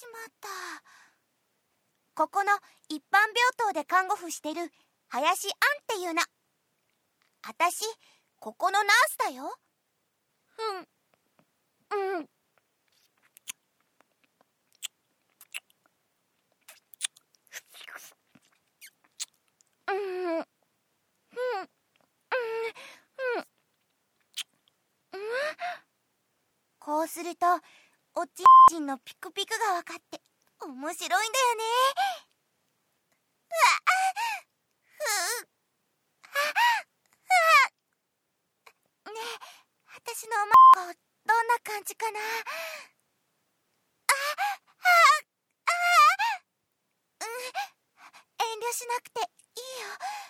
しまった。ここの一般病棟で看護婦してる林杏っていうの。あたしここのナースだよ。こうするとおっちんのピクピクがわかって面白いんだよね。ねえ、私のおまっこどんな感じかな。遠慮しなくていいよ。